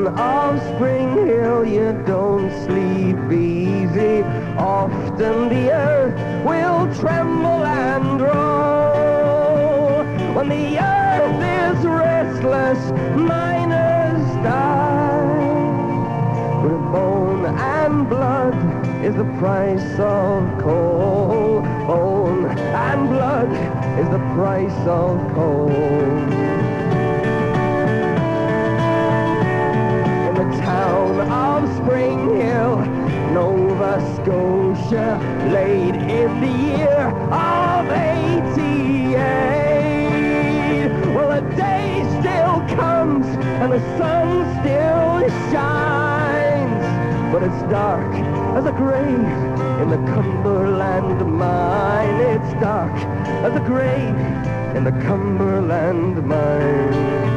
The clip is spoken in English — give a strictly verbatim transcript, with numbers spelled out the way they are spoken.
of Spring Hill, you don't sleep easy. Often the earth will tremble and roll. When the earth is restless, miners die. But bone and blood is the price of coal. Bone and blood is the price of coal. In the town of Spring Hill, Nova Scotia, late in the year of eighty-eight. Well, a day still comes and the sun still shines, but it's dark as a grave in the Cumberland mine. It's dark as a grave in the Cumberland mine.